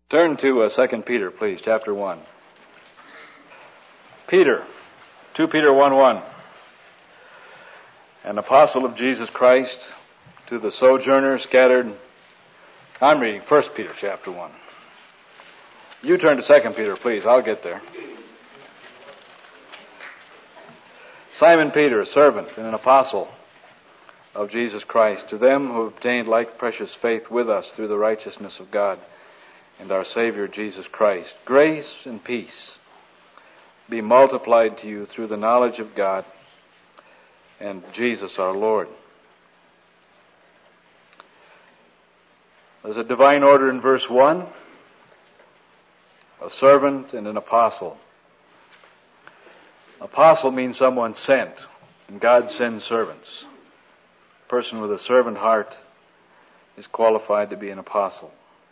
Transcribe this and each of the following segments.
Turn to 2 Peter, please, chapter 1. Peter, 2 Peter 1:1. An apostle of Jesus Christ to the sojourners scattered. I'm reading 1 Peter chapter 1. You turn to 2 Peter, please. I'll get there. Simon Peter, a servant and an apostle of Jesus Christ, to them who have obtained like precious faith with us through the righteousness of God and our Savior Jesus Christ, grace and peace be multiplied to you through the knowledge of God and Jesus our Lord. There's a divine order in verse 1, a servant and an apostle. Apostle means someone sent, and God sends servants. A person with a servant heart is qualified to be an apostle.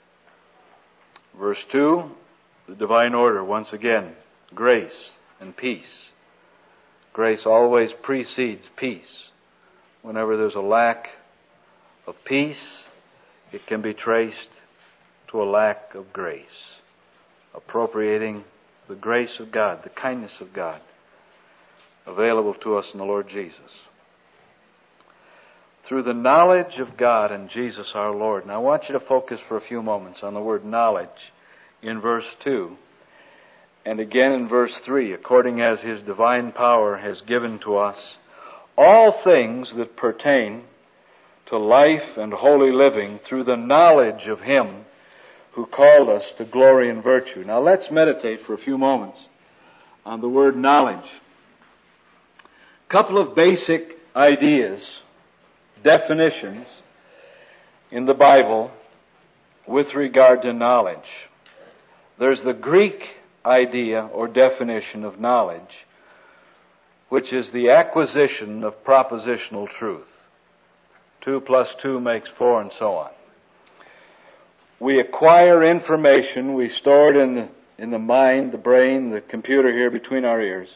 Verse 2, the divine order, once again, grace and peace. Grace always precedes peace. Whenever there's a lack of peace, it can be traced to a lack of grace. Appropriating the grace of God, the kindness of God, available to us in the Lord Jesus. Through the knowledge of God and Jesus our Lord. Now I want you to focus for a few moments on the word knowledge in verse 2 and again in verse 3, according as His divine power has given to us all things that pertain to life and holy living through the knowledge of Him who called us to glory and virtue. Now let's meditate for a few moments on the word knowledge. A couple of basic ideas, definitions in the Bible with regard to knowledge. There's the Greek idea or definition of knowledge, which is the acquisition of propositional truth. 2 + 2 makes 4 and so on. We acquire information, we store it in the mind, the brain, the computer here between our ears,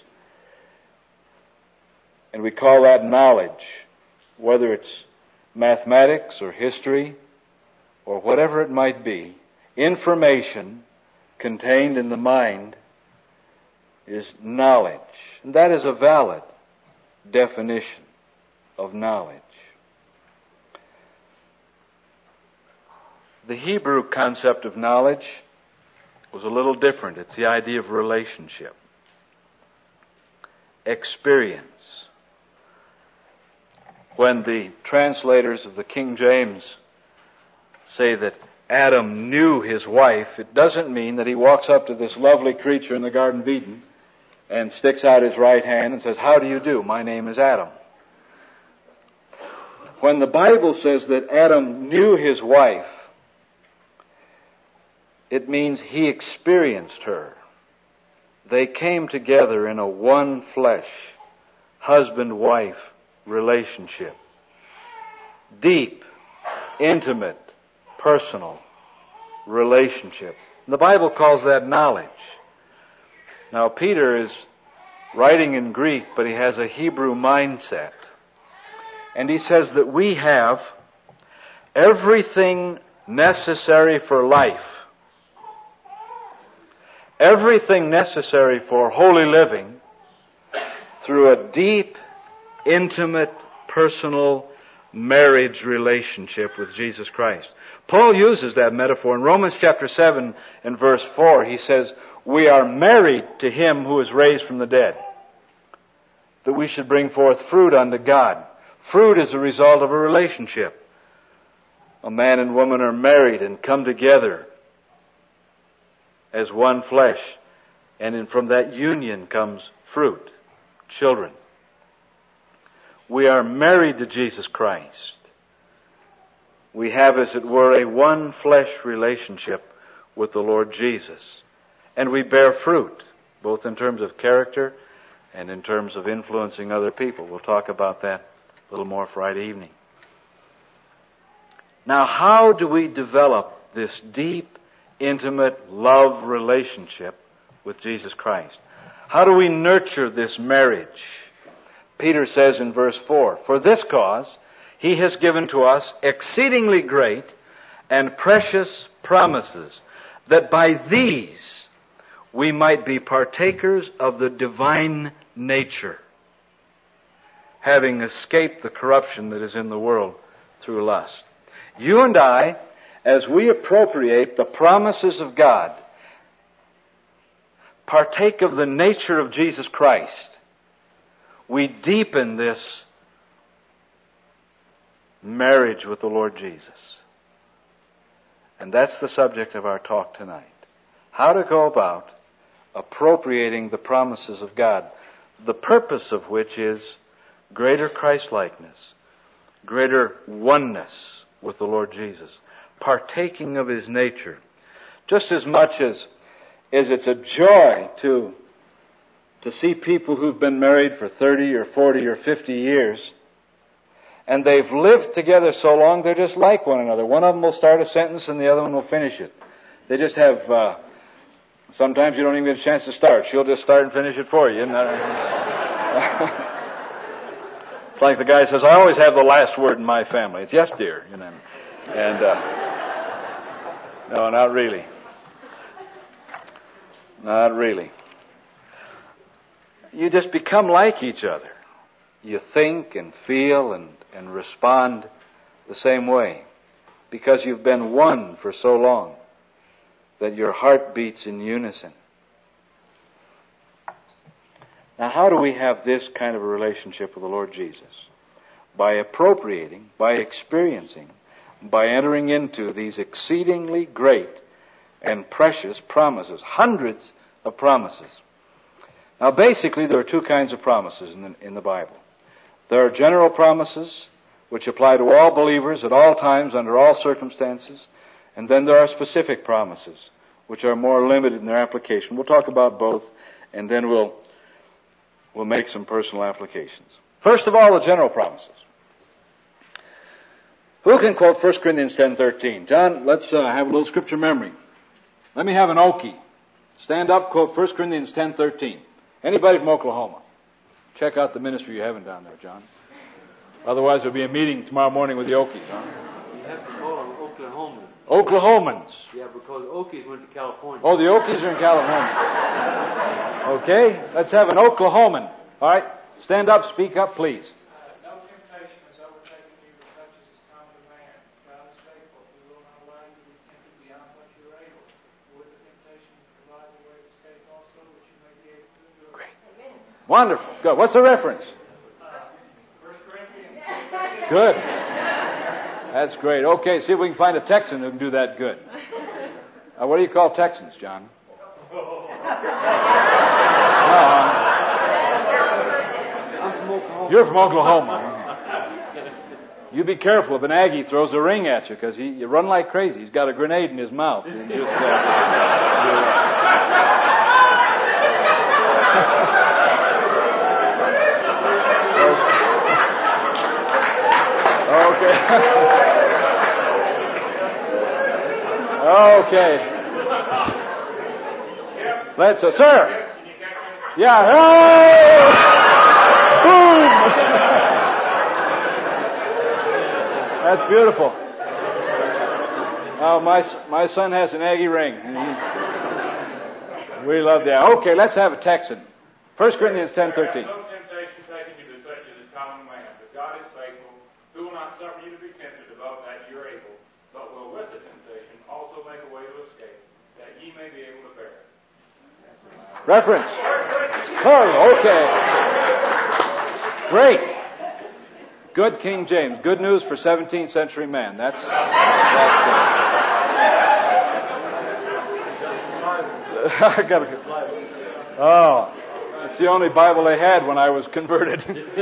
and we call that knowledge. Whether it's mathematics or history or whatever it might be, information contained in the mind is knowledge. And that is a valid definition of knowledge. The Hebrew concept of knowledge was a little different. It's the idea of relationship, experience. When the translators of the King James say that Adam knew his wife, it doesn't mean that he walks up to this lovely creature in the Garden of Eden and sticks out his right hand and says, "How do you do? My name is Adam." When the Bible says that Adam knew his wife, it means he experienced her. They came together in a one flesh, husband-wife relationship. Deep, intimate, personal relationship. The Bible calls that knowledge. Now Peter is writing in Greek, but he has a Hebrew mindset. And he says that we have everything necessary for life, everything necessary for holy living through a deep, intimate, personal marriage relationship with Jesus Christ. Paul uses that metaphor in Romans chapter 7 and verse 4. He says, we are married to Him who is raised from the dead, that we should bring forth fruit unto God. Fruit is a result of a relationship. A man and woman are married and come together as one flesh, and from that union comes fruit, children. We are married to Jesus Christ. We have, as it were, a one flesh relationship with the Lord Jesus. And we bear fruit, both in terms of character and in terms of influencing other people. We'll talk about that a little more Friday evening. Now, how do we develop this deep, intimate love relationship with Jesus Christ? How do we nurture this marriage? Peter says in verse 4, "For this cause He has given to us exceedingly great and precious promises, that by these we might be partakers of the divine nature, having escaped the corruption that is in the world through lust. You and I, as we appropriate the promises of God, partake of the nature of Jesus Christ, we deepen this marriage with the Lord Jesus. And that's the subject of our talk tonight. How to go about appropriating the promises of God, the purpose of which is greater Christ-likeness, greater oneness with the Lord Jesus, partaking of His nature. Just as much as it's a joy to see people who've been married for 30 or 40 or 50 years, and they've lived together so long they're just like one another. One of them will start a sentence and the other one will finish it. They just have, sometimes you don't even get a chance to start. She'll just start and finish it for you. It's like the guy says, I always have the last word in my family. It's yes, dear. And no, not really. Not really. You just become like each other. You think and feel and respond the same way because you've been one for so long that your heart beats in unison. Now, how do we have this kind of a relationship with the Lord Jesus? By appropriating, by experiencing, by entering into these exceedingly great and precious promises, hundreds of promises. Now, basically, there are two kinds of promises in the Bible. There are general promises, which apply to all believers at all times, under all circumstances. And then there are specific promises, which are more limited in their application. We'll talk about both, and then we'll make some personal applications. First of all, the general promises. Who can quote 1 Corinthians 10:13? John, let's have a little scripture memory. Let me have an Okie. Stand up, quote 1 Corinthians 10:13. Anybody from Oklahoma? Check out the ministry you're having down there, John. Otherwise, there'll be a meeting tomorrow morning with the Okies. Huh? You have to call them Oklahomans. Oklahomans. Yeah, because Okies went to California. Oh, the Okies are in California. Okay, let's have an Oklahoman. All right, stand up, speak up, please. No temptation has overtaken you but such as is common to man. God is faithful. He will not allow you to be tempted beyond what you are able. With the temptation, provide the way of escape also, which you may be able to endure. Great. Wonderful. Good. What's the reference? 1 Corinthians. Good. That's great. Okay, see if we can find a Texan who can do that good. What do you call Texans, John? You're from Oklahoma. You be careful if an Aggie throws a ring at you, because you run like crazy. He's got a grenade in his mouth. You just Okay. Let's, sir. Yeah. Oh! Boom! That's beautiful. Oh, my son has an Aggie ring. We love that. Okay, let's have a Texan. 1 Corinthians 10:13. No temptation taken you but such as is common to man. But God is faithful, who will not suffer you to be tempted above that you are able, but will with the temptation also make a way to escape, that ye may be able to bear it. Reference. Oh, okay. Great. Good King James. Good news for 17th century man. That's I got to. Oh, it's the only Bible they had when I was converted.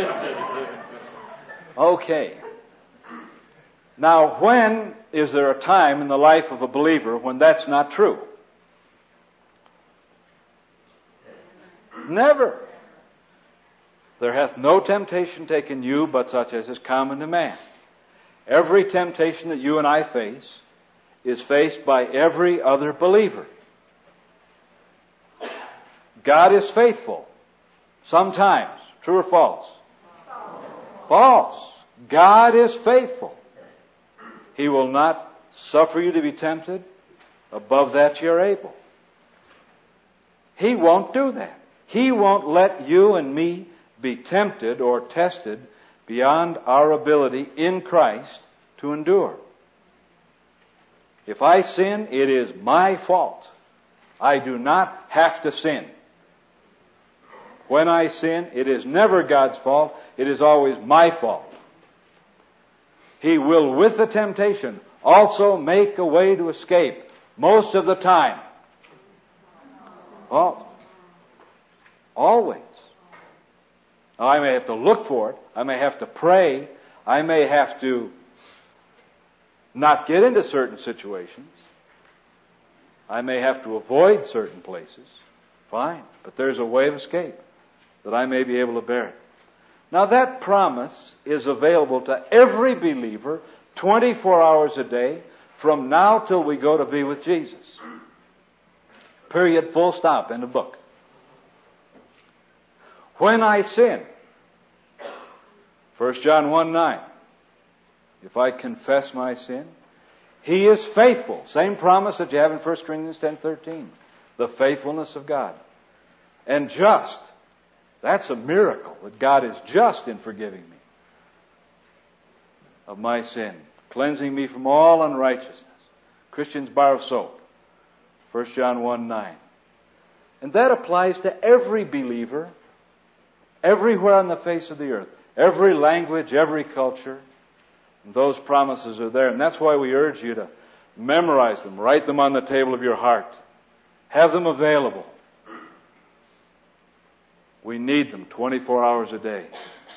Okay. Now, when is there a time in the life of a believer when that's not true? Never. There hath no temptation taken you but such as is common to man. Every temptation that you and I face is faced by every other believer. God is faithful. Sometimes. True or false? False. God is faithful. He will not suffer you to be tempted Above that, you're able. He won't do that. He won't let you and me be tempted or tested beyond our ability in Christ to endure. If I sin, it is my fault. I do not have to sin. When I sin, it is never God's fault. It is always my fault. He will, with the temptation, also make a way to escape most of the time. Well, always. Now, I may have to look for it. I may have to pray. I may have to not get into certain situations. I may have to avoid certain places. Fine. But there's a way of escape that I may be able to bear it. Now that promise is available to every believer 24 hours a day from now till we go to be with Jesus. Period, full stop, end of book. When I sin, 1 John 1:9, if I confess my sin, He is faithful. Same promise that you have in 1 Corinthians 10:13. The faithfulness of God. And just. That's a miracle that God is just in forgiving me of my sin, cleansing me from all unrighteousness. Christian's bar of soap. 1 John 1:9. And that applies to every believer, everywhere on the face of the earth. Every language, every culture. And those promises are there. And that's why we urge you to memorize them. Write them on the table of your heart. Have them available. We need them 24 hours a day.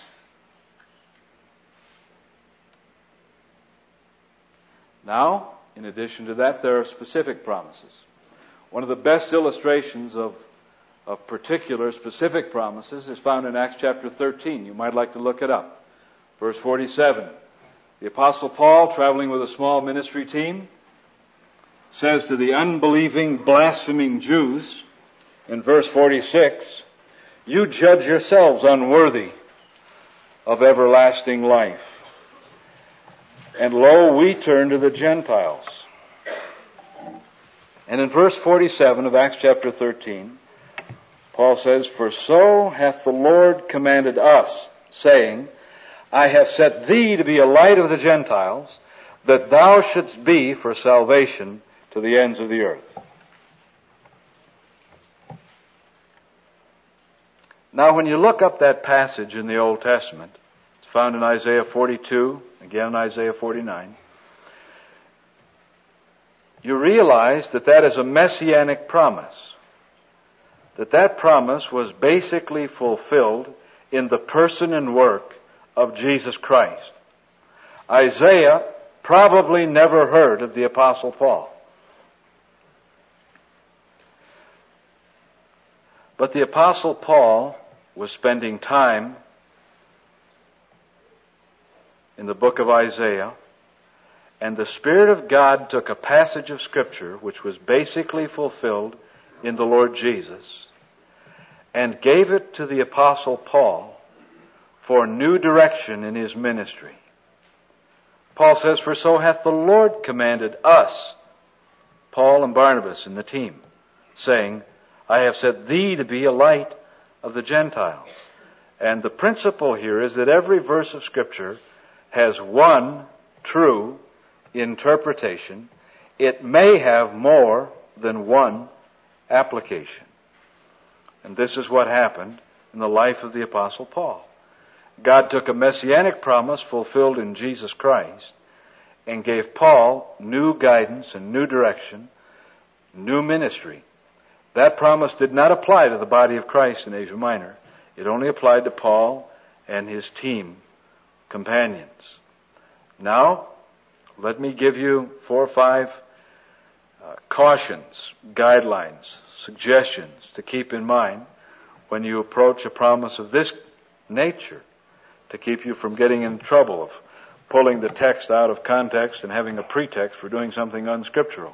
Now, in addition to that, there are specific promises. One of the best illustrations of particular specific promises is found in Acts chapter 13. You might like to look it up. Verse 47. The Apostle Paul, traveling with a small ministry team, says to the unbelieving, blaspheming Jews in verse 46, "You judge yourselves unworthy of everlasting life. And lo, we turn to the Gentiles." And in verse 47 of Acts chapter 13, Paul says, "For so hath the Lord commanded us, saying, I have set thee to be a light of the Gentiles, that thou shouldst be for salvation to the ends of the earth." Now, when you look up that passage in the Old Testament, it's found in Isaiah 42, again in Isaiah 49, you realize that that is a messianic promise. That promise was basically fulfilled in the person and work of Jesus Christ. Isaiah probably never heard of the Apostle Paul. But the Apostle Paul was spending time in the book of Isaiah, and the Spirit of God took a passage of Scripture which was basically fulfilled in the Lord Jesus and gave it to the Apostle Paul for new direction in his ministry. Paul says, "For so hath the Lord commanded us," Paul and Barnabas and the team, saying, "I have set thee to be a light of the Gentiles." And the principle here is that every verse of Scripture has one true interpretation. It may have more than one application. And this is what happened in the life of the Apostle Paul. God took a messianic promise fulfilled in Jesus Christ and gave Paul new guidance and new direction, new ministry. That promise did not apply to the body of Christ in Asia Minor. It only applied to Paul and his team companions. Now, let me give you 4 or 5 cautions, guidelines, suggestions to keep in mind when you approach a promise of this nature, to keep you from getting in trouble of pulling the text out of context and having a pretext for doing something unscriptural.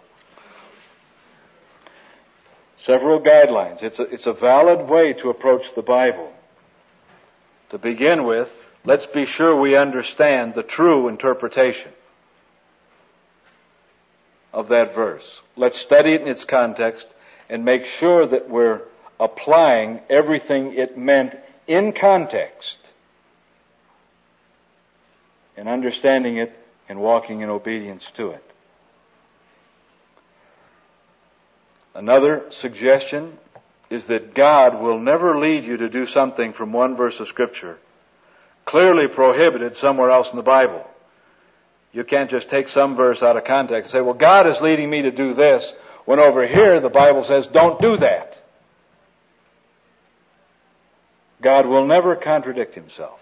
Several guidelines. It's a valid way to approach the Bible. To begin with, let's be sure we understand the true interpretation of that verse. Let's study it in its context and make sure that we're applying everything it meant in context and understanding it and walking in obedience to it. Another suggestion is that God will never lead you to do something from one verse of Scripture clearly prohibited somewhere else in the Bible. You can't just take some verse out of context and say, well, God is leading me to do this, when over here the Bible says, don't do that. God will never contradict himself.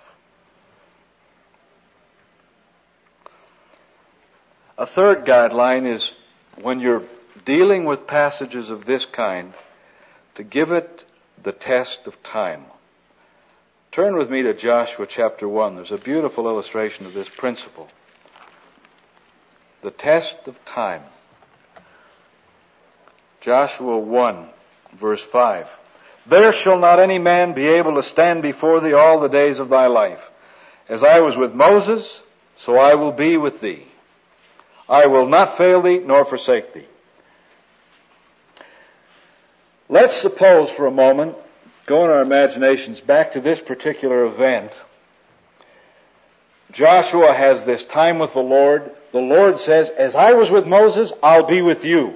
A third guideline is when you're dealing with passages of this kind, to give it the test of time. Turn with me to Joshua chapter 1. There's a beautiful illustration of this principle. The test of time. Joshua 1, verse 5. There shall not any man be able to stand before thee all the days of thy life. As I was with Moses, so I will be with thee. I will not fail thee nor forsake thee. Let's suppose for a moment, go in our imaginations back to this particular event. Joshua has this time with the Lord. The Lord says, as I was with Moses, I'll be with you.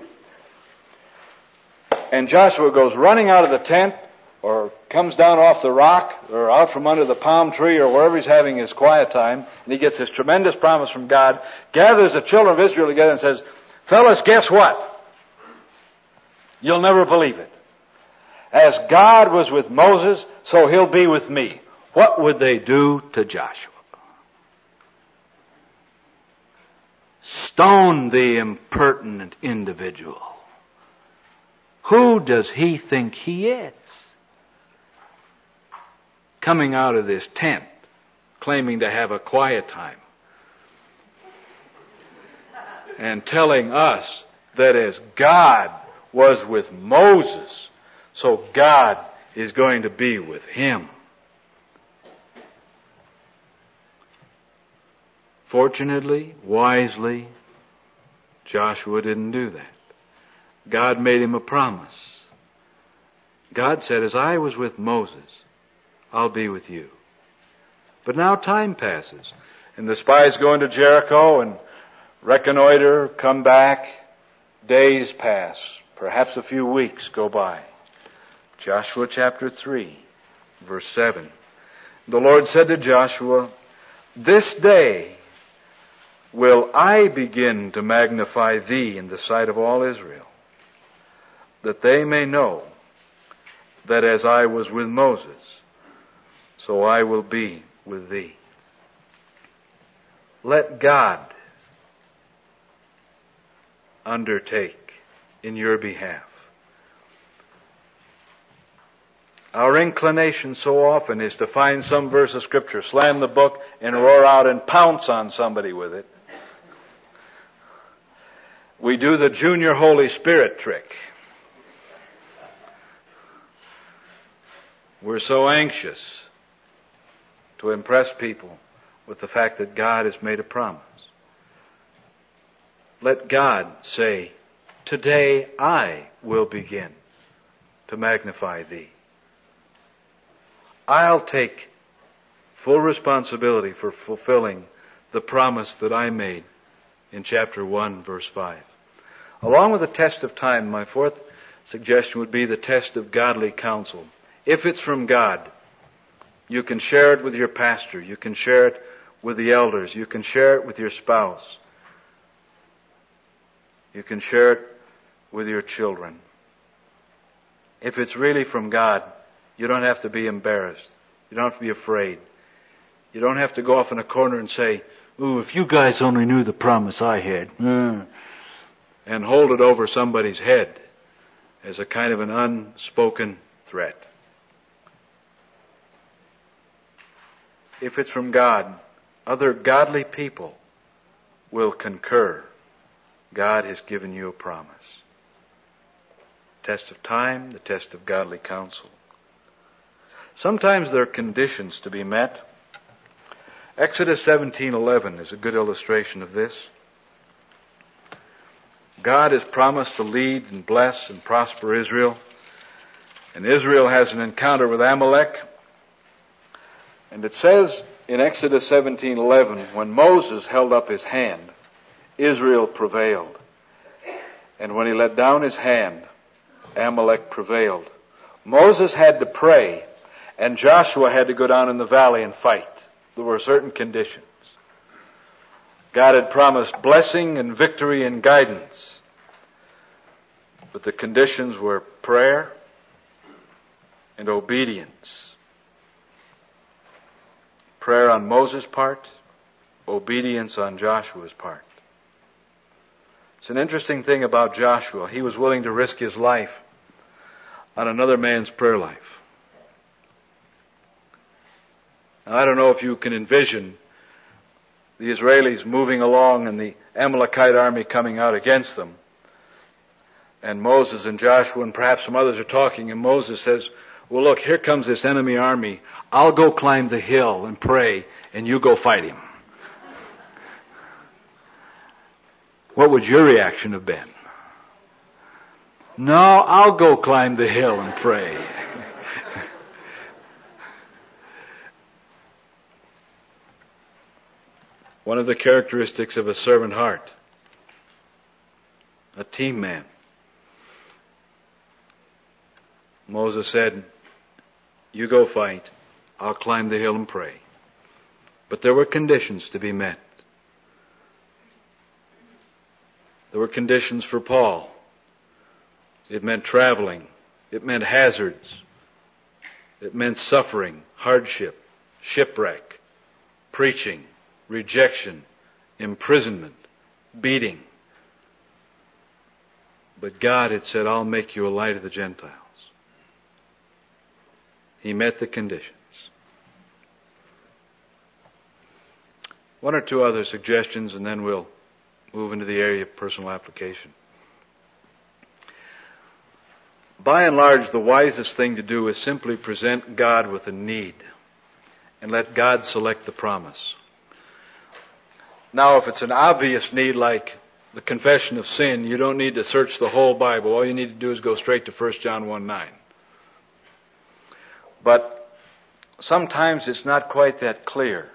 And Joshua goes running out of the tent, or comes down off the rock, or out from under the palm tree, or wherever he's having his quiet time, and he gets this tremendous promise from God, gathers the children of Israel together and says, fellas, guess what? You'll never believe it. As God was with Moses, so he'll be with me. What would they do to Joshua? Stone the impertinent individual. Who does he think he is? Coming out of this tent, claiming to have a quiet time, and telling us that as God was with Moses, so God is going to be with him. Fortunately, wisely, Joshua didn't do that. God made him a promise. God said, as I was with Moses, I'll be with you. But now time passes, and the spies go into Jericho and reconnoiter, come back. Days pass. Perhaps a few weeks go by. Joshua chapter 3, verse 7. The Lord said to Joshua, this day will I begin to magnify thee in the sight of all Israel, that they may know that as I was with Moses, so I will be with thee. Let God undertake in your behalf. Our inclination so often is to find some verse of Scripture, slam the book, and roar out and pounce on somebody with it. We do the junior Holy Spirit trick. We're so anxious to impress people with the fact that God has made a promise. Let God say, today I will begin to magnify thee. I'll take full responsibility for fulfilling the promise that I made in chapter 1, verse 5. Along with the test of time, my fourth suggestion would be the test of godly counsel. If it's from God, you can share it with your pastor. You can share it with the elders. You can share it with your spouse. You can share it with your children. If it's really from God, you don't have to be embarrassed. You don't have to be afraid. You don't have to go off in a corner and say, ooh, if you guys only knew the promise I had, and hold it over somebody's head as a kind of an unspoken threat. If it's from God, other godly people will concur. God has given you a promise. Test of time, the test of godly counsel. Sometimes there are conditions to be met. Exodus 17:11 is a good illustration of this. God has promised to lead and bless and prosper Israel. And Israel has an encounter with Amalek. And it says in Exodus 17:11, when Moses held up his hand, Israel prevailed. And when he let down his hand, Amalek prevailed. Moses had to pray, and Joshua had to go down in the valley and fight. There were certain conditions. God had promised blessing and victory and guidance. But the conditions were prayer and obedience. Prayer on Moses' part, obedience on Joshua's part. It's an interesting thing about Joshua. He was willing to risk his life on another man's prayer life. Now, I don't know if you can envision the Israelis moving along and the Amalekite army coming out against them. And Moses and Joshua and perhaps some others are talking, and Moses says, well, look, here comes this enemy army. I'll go climb the hill and pray, and you go fight him. What would your reaction have been? No, I'll go climb the hill and pray. One of the characteristics of a servant heart, a team man. Moses said, you go fight, I'll climb the hill and pray. But there were conditions to be met. There were conditions for Paul. It meant traveling. It meant hazards. It meant suffering, hardship, shipwreck, preaching, rejection, imprisonment, beating. But God had said, I'll make you a light of the Gentiles. He met the conditions. One or two other suggestions, and then we'll move into the area of personal application. By and large, the wisest thing to do is simply present God with a need and let God select the promise. Now, if it's an obvious need like the confession of sin, you don't need to search the whole Bible. All you need to do is go straight to 1 John 1:9. But sometimes it's not quite that clear.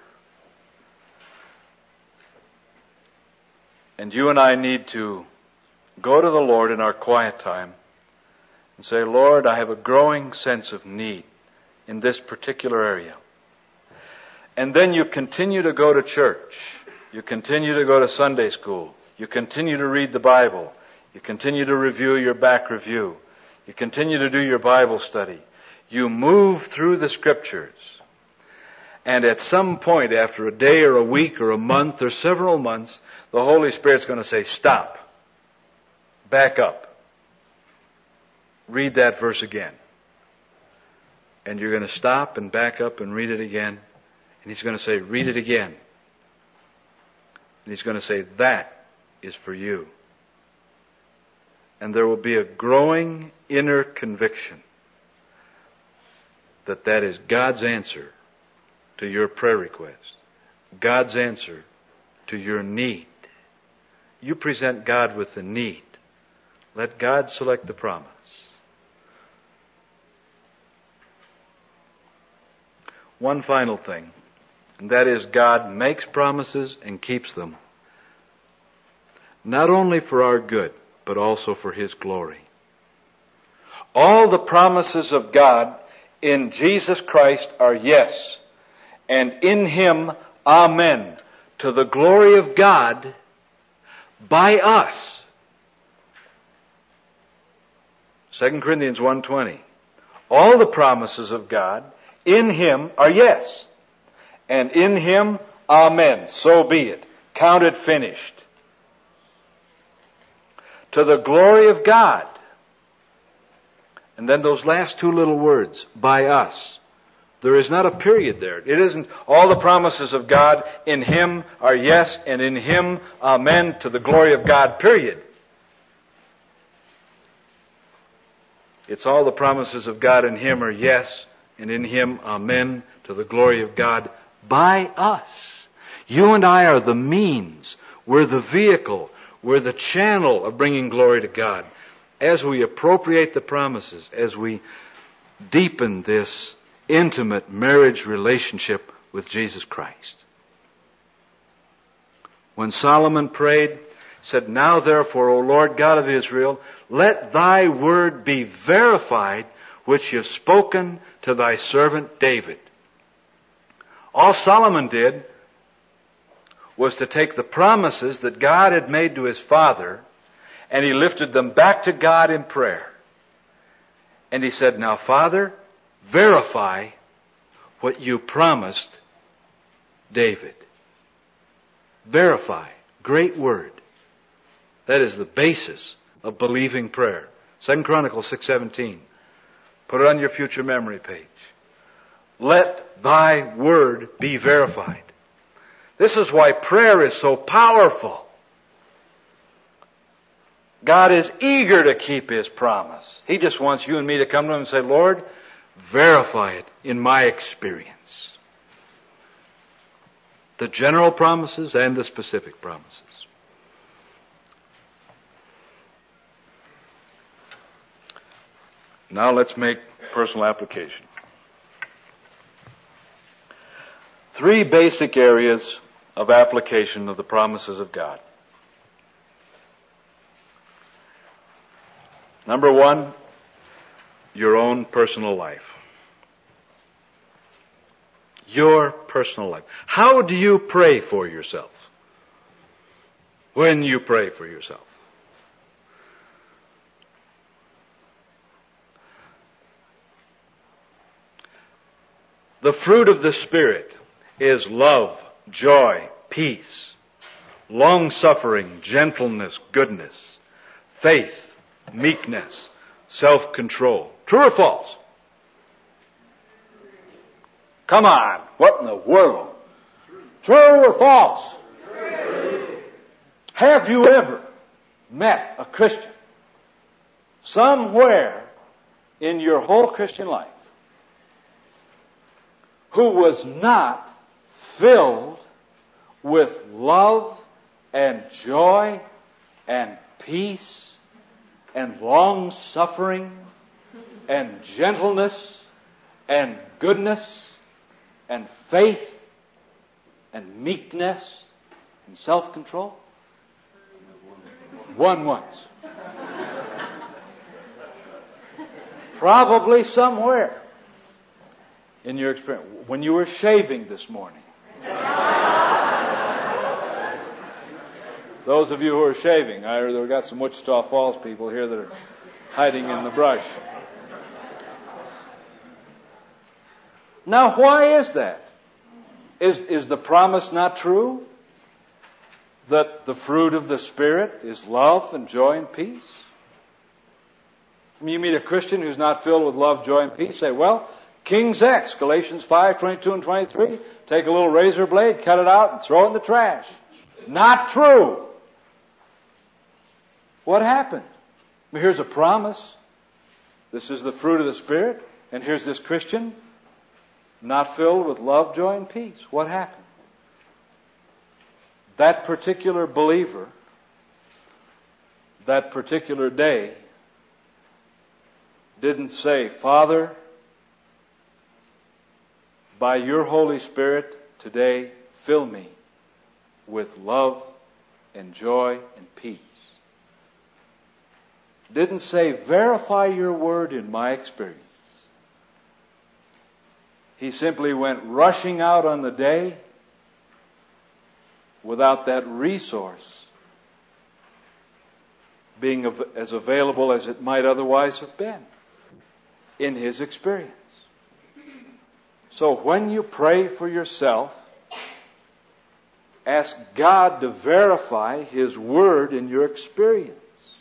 And you and I need to go to the Lord in our quiet time and say, Lord, I have a growing sense of need in this particular area. And then you continue to go to church. You continue to go to Sunday school. You continue to read the Bible. You continue to review your back review. You continue to do your Bible study. You move through the Scriptures. And at some point, after a day or a week or a month or several months, the Holy Spirit's going to say, stop. Back up. Read that verse again. And you're going to stop and back up and read it again. And He's going to say, read it again. And He's going to say, that is for you. And there will be a growing inner conviction that that is God's answer to your prayer request. God's answer to your need. You present God with the need. Let God select the promise. One final thing, and that is God makes promises and keeps them. Not only for our good, but also for His glory. All the promises of God in Jesus Christ are yes, and in Him, amen, to the glory of God by us. 2 Corinthians 1:20. All the promises of God in Him are yes, and in Him, amen, so be it. Count it finished. To the glory of God. And then those last two little words, by us. There is not a period there. It isn't all the promises of God in Him are yes, and in Him, amen, to the glory of God, period. It's all the promises of God in Him are yes, and in Him, amen, to the glory of God by us. You and I are the means. We're the vehicle. We're the channel of bringing glory to God. As we appropriate the promises, as we deepen this intimate marriage relationship with Jesus Christ. When Solomon prayed, said, "Now therefore, O Lord God of Israel, let thy word be verified, which you've spoken to thy servant David." All Solomon did was to take the promises that God had made to his father, and he lifted them back to God in prayer. And he said, "Now, Father, verify what you promised David." Verify. Great word. That is the basis of believing prayer. 2 Chronicles 6:17. Put it on your future memory page. Let thy word be verified. This is why prayer is so powerful. God is eager to keep His promise. He just wants you and me to come to Him and say, "Lord, verify it in my experience." The general promises and the specific promises. Now let's make personal application. 3 basic areas of application of the promises of God. Number 1, your own personal life. Your personal life. How do you pray for yourself? When you pray for yourself. The fruit of the Spirit is love, joy, peace, long-suffering, gentleness, goodness, faith, meekness, self-control. True or false? Come on. What in the world? True or false? True. Have you ever met a Christian somewhere in your whole Christian life who was not filled with love and joy and peace and long-suffering and gentleness and goodness and faith and meekness and self-control? One once. Probably somewhere in your experience. When you were shaving this morning. Those of you who are shaving, I heard we've got some Wichita Falls people here that are hiding in the brush. Now, why is that? Is the promise not true? That the fruit of the Spirit is love and joy and peace? I mean, you meet a Christian who's not filled with love, joy, and peace, say, well, King's X, Galatians 5:22 and 23, take a little razor blade, cut it out, and throw it in the trash. Not true. What happened? Well, here's a promise. This is the fruit of the Spirit, and here's this Christian not filled with love, joy, and peace. What happened? That particular believer, that particular day, didn't say, Father, by your Holy Spirit today, fill me with love and joy and peace. Didn't say, verify your word in my experience. He simply went rushing out on the day without that resource being as available as it might otherwise have been in his experience. So when you pray for yourself, ask God to verify His Word in your experience.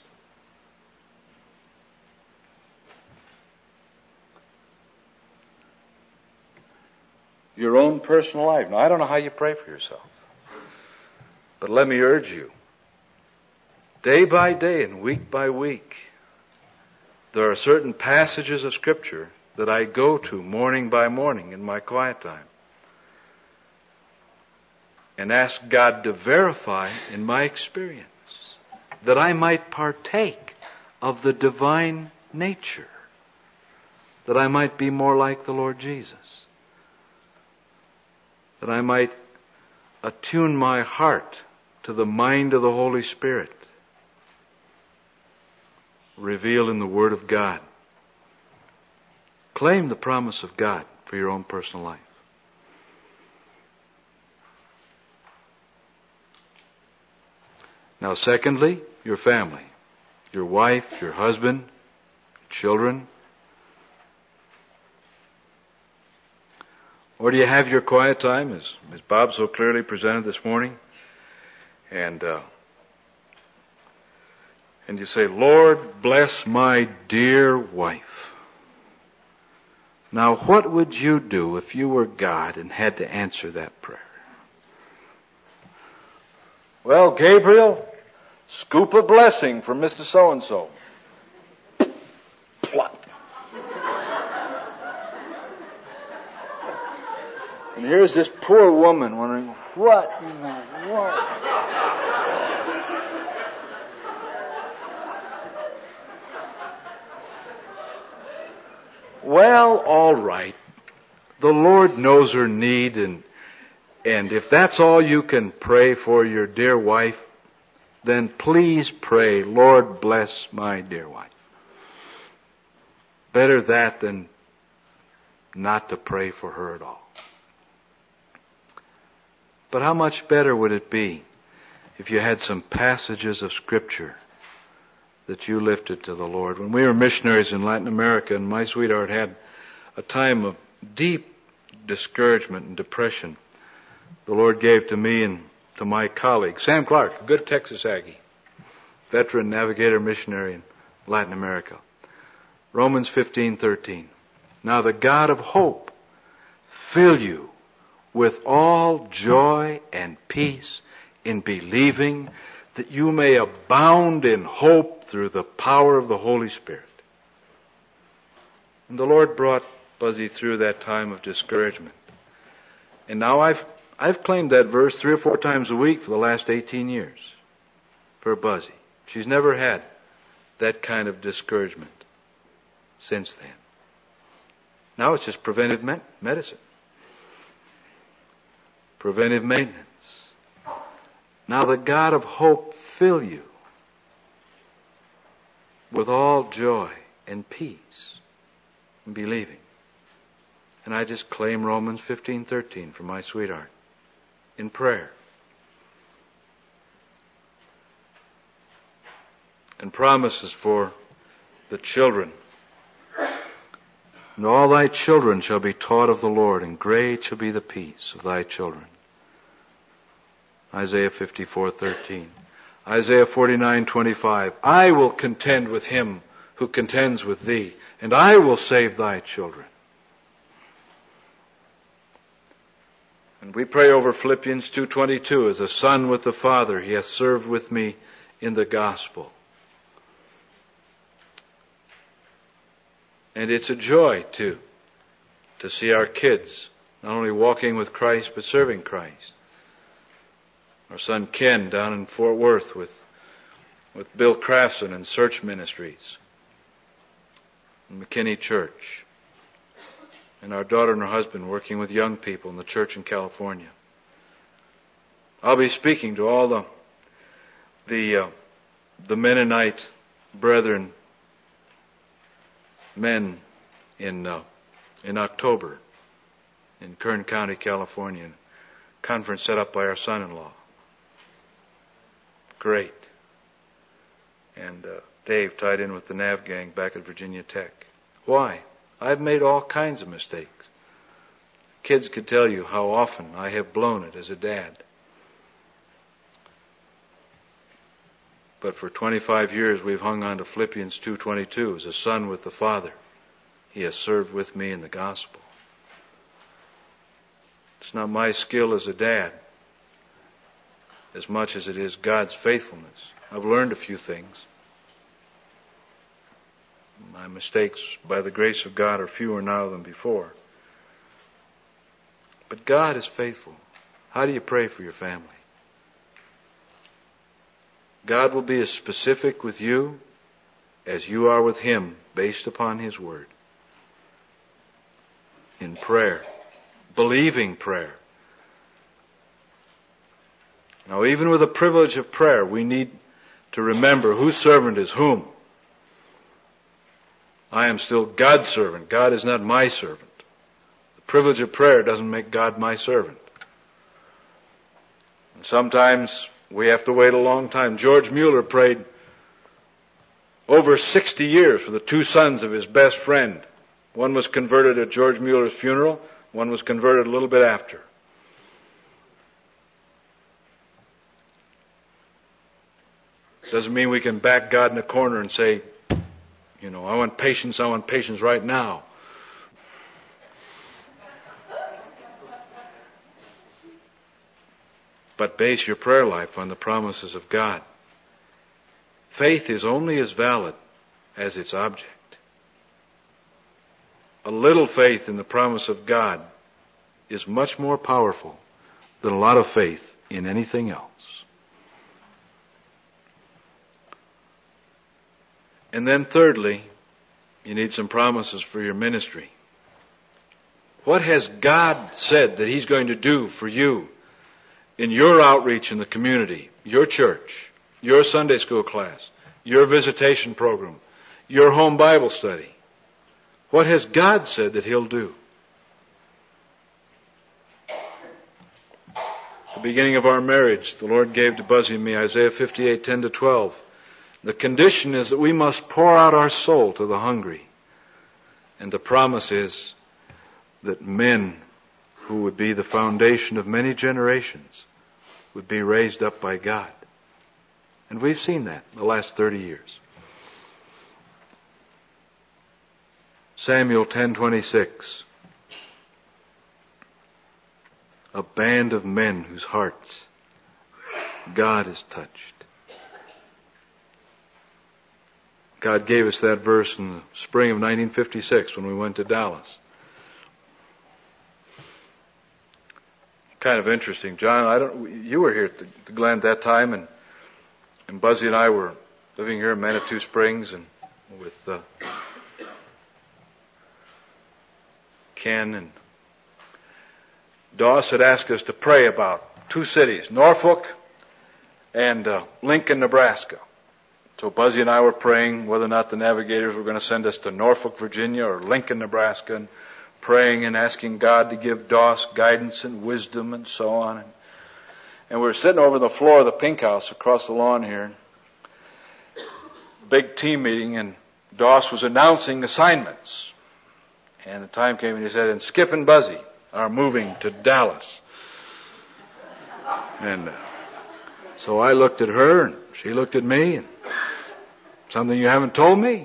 Your own personal life. Now, I don't know how you pray for yourself, but let me urge you, day by day and week by week, there are certain passages of Scripture that I go to morning by morning in my quiet time and ask God to verify in my experience. that I might partake of the divine nature, that I might be more like the Lord Jesus, that I might attune my heart to the mind of the Holy Spirit, revealed in the Word of God. Claim the promise of God for your own personal life. Now, secondly, your family, your wife, your husband, children. Or do you have your quiet time, as Bob so clearly presented this morning? And you say, Lord, bless my dear wife. Now, what would you do if you were God and had to answer that prayer? Well, Gabriel, scoop a blessing for Mr. So-and-so. Plop. And here's this poor woman wondering, what in the world? Well, all right. The Lord knows her need, and if that's all you can pray for your dear wife, then please pray, Lord, bless my dear wife. Better that than not to pray for her at all. But how much better would it be if you had some passages of Scripture that you lifted to the Lord? When we were missionaries in Latin America, and my sweetheart had a time of deep discouragement and depression, the Lord gave to me and to my colleague, Sam Clark, a good Texas Aggie, veteran navigator missionary in Latin America. Romans 15:13. Now the God of hope fill you with all joy and peace in believing, that you may abound in hope through the power of the Holy Spirit. And the Lord brought Buzzy through that time of discouragement. And now I've claimed that verse 3 or 4 times a week for the last 18 years for Buzzy. She's never had that kind of discouragement since then. Now it's just preventive medicine. Preventive maintenance. Now the God of hope fill you with all joy and peace in believing. And I just claim Romans 15:13 for my sweetheart in prayer. And promises for the children. And all thy children shall be taught of the Lord, and great shall be the peace of thy children. Isaiah 54:13. Isaiah 49:25. I will contend with him who contends with thee, and I will save thy children. And we pray over Philippians 2:22. As a son with the Father, he hath served with me in the gospel. And it's a joy, too, to see our kids not only walking with Christ, but serving Christ. Our son Ken down in Fort Worth with Bill Crafson and Search Ministries, and McKinney Church. And our daughter and her husband working with young people in the church in California. I'll be speaking to all the Mennonite brethren, men in October in Kern County, California. A conference set up by our son-in-law. Great. And Dave tied in with the Nav gang back at Virginia Tech. Why? I've made all kinds of mistakes. Kids could tell you how often I have blown it as a dad. But for 25 years we've hung on to Philippians 2:22. As a son with the Father, he has served with me in the gospel. It's not my skill as a dad as much as it is God's faithfulness. I've learned a few things. My mistakes, by the grace of God, are fewer now than before. But God is faithful. How do you pray for your family? God will be as specific with you as you are with Him based upon His Word. In prayer. Believing prayer. Now, even with the privilege of prayer, we need to remember whose servant is whom. I am still God's servant. God is not my servant. The privilege of prayer doesn't make God my servant. And sometimes we have to wait a long time. George Mueller prayed over 60 years for the two sons of his best friend. One was converted at George Mueller's funeral. One was converted a little bit after. Doesn't mean we can back God in a corner and say, I want patience right now. But base your prayer life on the promises of God. Faith is only as valid as its object. A little faith in the promise of God is much more powerful than a lot of faith in anything else. And then thirdly, you need some promises for your ministry. What has God said that He's going to do for you in your outreach in the community, your church, your Sunday school class, your visitation program, your home Bible study? What has God said that He'll do? At the beginning of our marriage, the Lord gave to Buzzy and me Isaiah 58:10-12. The condition is that we must pour out our soul to the hungry. And the promise is that men who would be the foundation of many generations would be raised up by God. And we've seen that the last 30 years. Samuel 10:26. A band of men whose hearts God has touched. God gave us that verse in the spring of 1956 when we went to Dallas. Kind of interesting, John. You were here at the Glen at that time, and Buzzy and I were living here in Manitou Springs, and with Ken and Doss had asked us to pray about two cities, Norfolk and Lincoln, Nebraska. So Buzzy and I were praying whether or not the navigators were going to send us to Norfolk, Virginia or Lincoln, Nebraska, and praying and asking God to give Doss guidance and wisdom and so on. And we were sitting over the floor of the Pink House across the lawn here. Big team meeting, and Doss was announcing assignments. And the time came and he said, and Skip and Buzzy are moving to Dallas. And so I looked at her and she looked at me, and something you haven't told me.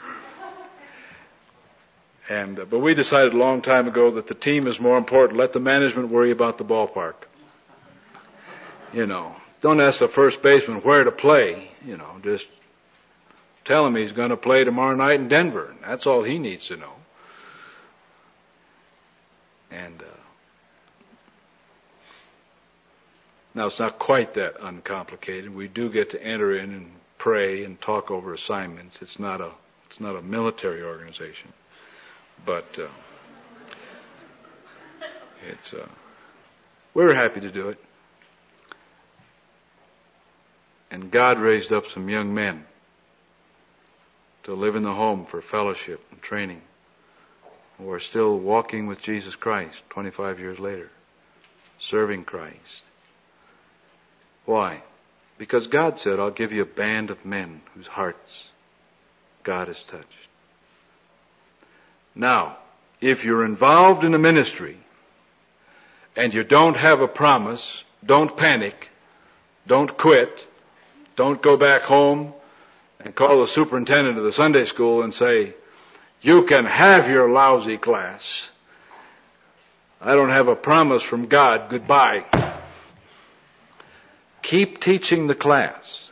But we decided a long time ago that the team is more important. Let the management worry about the ballpark. Don't ask the first baseman where to play. Just tell him he's going to play tomorrow night in Denver. That's all he needs to know. And now it's not quite that uncomplicated. We do get to enter in and pray and talk over assignments. It's not a military organization, but we're happy to do it. And God raised up some young men to live in the home for fellowship and training, who are still walking with Jesus Christ 25 years later, serving Christ. Why? Because God said, I'll give you a band of men whose hearts God has touched. Now, if you're involved in a ministry and you don't have a promise, don't panic, don't quit, don't go back home and call the superintendent of the Sunday school and say, you can have your lousy class. I don't have a promise from God. Goodbye. Keep teaching the class.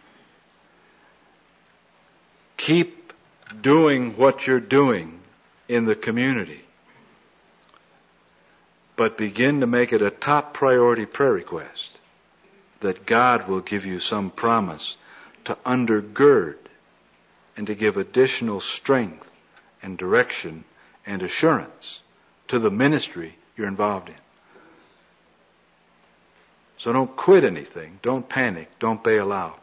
Keep doing what you're doing in the community. But begin to make it a top priority prayer request that God will give you some promise to undergird and to give additional strength and direction and assurance to the ministry you're involved in. So don't quit anything. Don't panic. Don't bail out.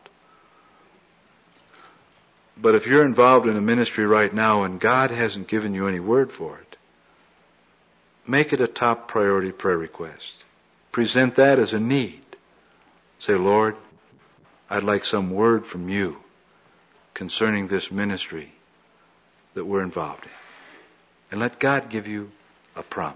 But if you're involved in a ministry right now and God hasn't given you any word for it, make it a top priority prayer request. Present that as a need. Say, Lord, I'd like some word from you concerning this ministry that we're involved in. And let God give you a promise.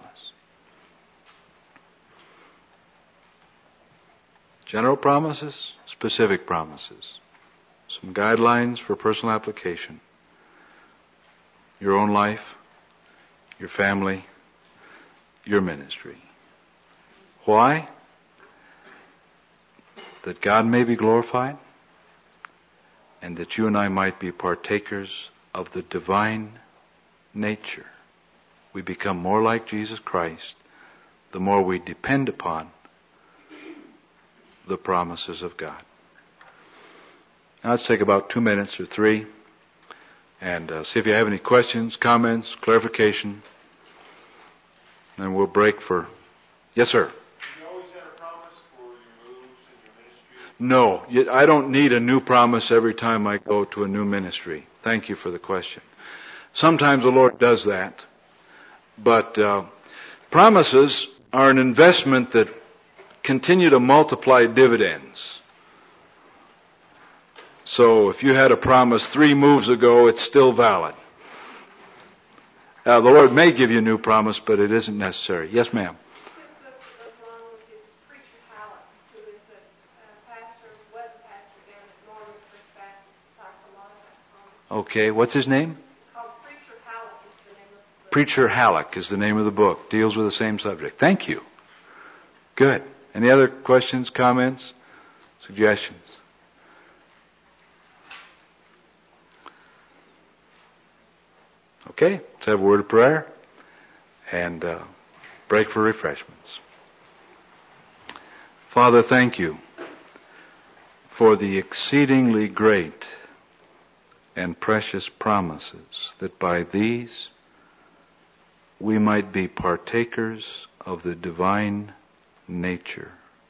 General promises, specific promises. Some guidelines for personal application. Your own life, your family, your ministry. Why? That God may be glorified and that you and I might be partakers of the divine nature. We become more like Jesus Christ the more we depend upon the promises of God. Now let's take about 2 minutes or 3 and see if you have any questions, comments, clarification. And we'll break for... Yes, sir. You always had a promise for your moves and your ministry? No, I don't need a new promise every time I go to a new ministry. Thank you for the question. Sometimes the Lord does that. But promises are an investment that continue to multiply dividends. So if you had a promise 3 moves ago, it's still valid. The Lord may give you a new promise, but it isn't necessary. Yes, ma'am. Okay, what's his name? It's called Preacher Halleck is the name of the book. Preacher Halleck is the name of the book. Deals with the same subject. Thank you. Good. Any other questions, comments, suggestions? Okay, let's have a word of prayer and break for refreshments. Father, thank you for the exceedingly great and precious promises that by these we might be partakers of the divine nature.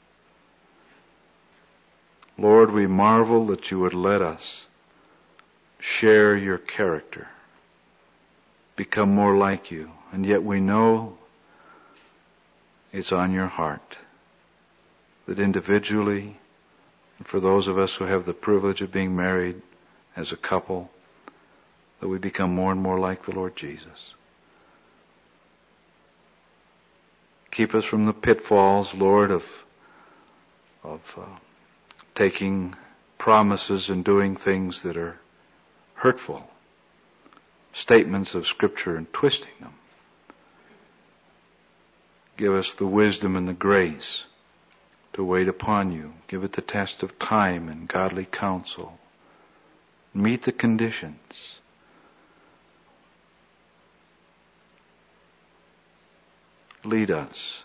Lord, we marvel that you would let us share your character, become more like you, and yet we know it's on your heart that individually, and for those of us who have the privilege of being married as a couple, that we become more and more like the Lord Jesus. Keep us from the pitfalls, Lord, of taking promises and doing things that are hurtful, statements of Scripture and twisting them. Give us the wisdom and the grace to wait upon you. Give it the test of time and godly counsel. Meet the conditions. Lead us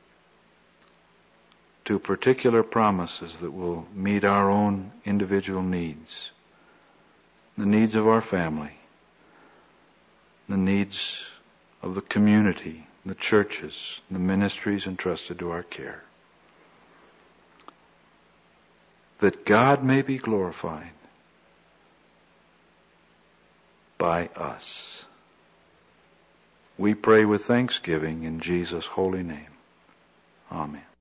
to particular promises that will meet our own individual needs, the needs of our family, the needs of the community, the churches, the ministries entrusted to our care. That God may be glorified by us. We pray with thanksgiving in Jesus' holy name. Amen.